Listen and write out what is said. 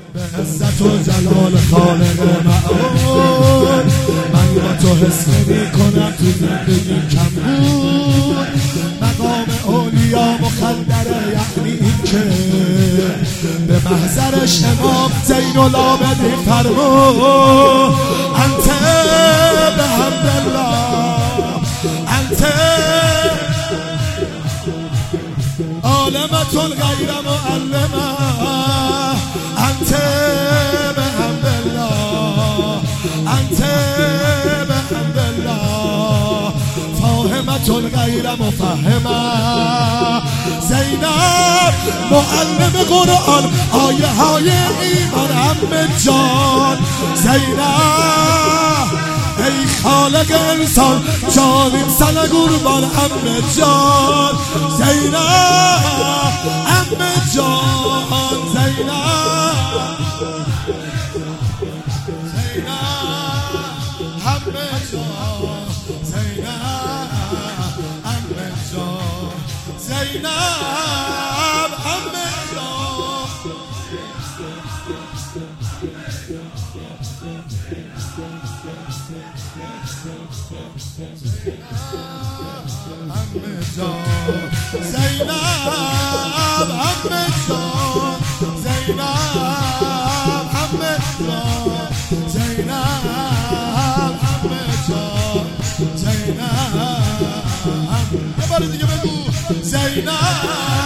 به عزت و جلال خالق معون من با تو حس نمی‌کنم تو زندگی کم بود مقام اولیا مخدره یعنی این که به محضرش امام زین العابدین فرمود انت به حمدالله انت عالمة غیر معلمه انت به حمدالله انت به حمدالله فاهمة غیر مفهمه زینب معلم قرآن آیه های ایمان عمه جان زینب ای خالق انسان جانیم سن قربان عمه جان زینب عمه جان زینب زینب عمه جان زینب عمه جان زینب عمه جان عمه جان زینب عمه جان زینب عمه جان زینب عمه جان زینب یه بار دیگه بگو زینب